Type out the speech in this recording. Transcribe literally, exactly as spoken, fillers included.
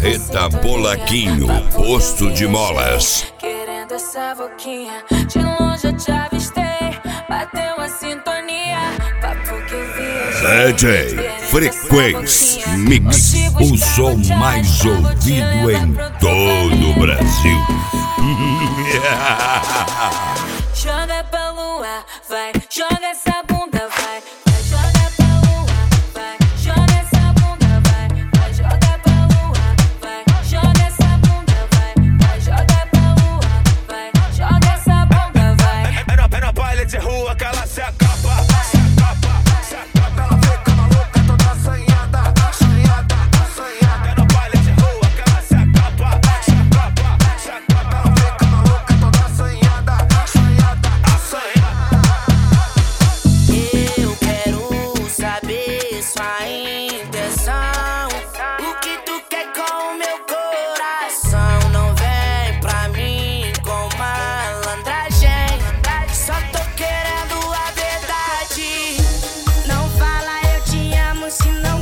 Marreta Bolaquinho, posto de molas. Querendo essa boquinha, de longe eu te avistei. Bateu a sintonia, papo que eu vi. D J Frequência Mix, o som mais ouvido em todo o Brasil. Joga pra lua, vai, joga essa bunda, vai. Vai, joga pra lua, vai, joga essa bunda, vai. Vai, joga pra lua, vai, joga essa bunda, vai. Vai, joga pra lua, vai, joga essa bunda, vai. Era, era baile de rua que ela se acaba, se acaba, se acaba. Ela fica maluca, toda assanhada, assanhada, assanhada. Era baile de rua que ela se acaba, se acaba, se acaba. Ela fica maluca, toda assanhada, assanhada, assanhada. Eu quero saber sua intenção. O que tu quer com o meu coração? Não vem pra mim com malandragem. Só tô querendo a verdade. Não fala eu te amo se não